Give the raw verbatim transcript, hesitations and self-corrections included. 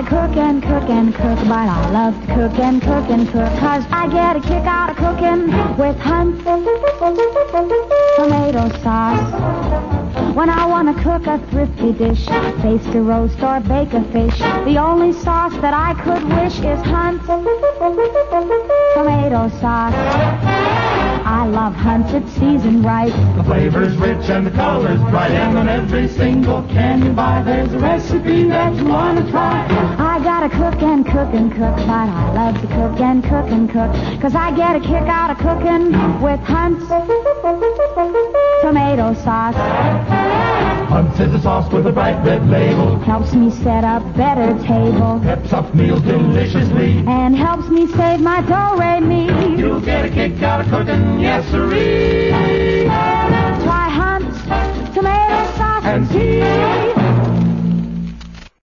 gotta cook and cook and cook, but I love to cook and cook and cook, 'cause I get a kick out of cooking with Hunt's tomato sauce. When I want to cook a thrifty dish, baste a roast or bake a fish, the only sauce that I could wish is Hunt's tomato sauce. I love Hunt's, it's seasoned right. The flavor's rich and the color's bright, and on every single can you buy, there's a recipe that you want to try. I gotta cook and cook and cook, but I love to cook and cook and cook, 'cause I get a kick out of cooking with Hunt's tomato sauce. Hunt's is a sauce with a bright red label. Helps me set up better table. Peps up meals deliciously. And helps me save my do-re-mi. You'll get a kick out of cooking, yes sirree. Try Hunt's tomato sauce And see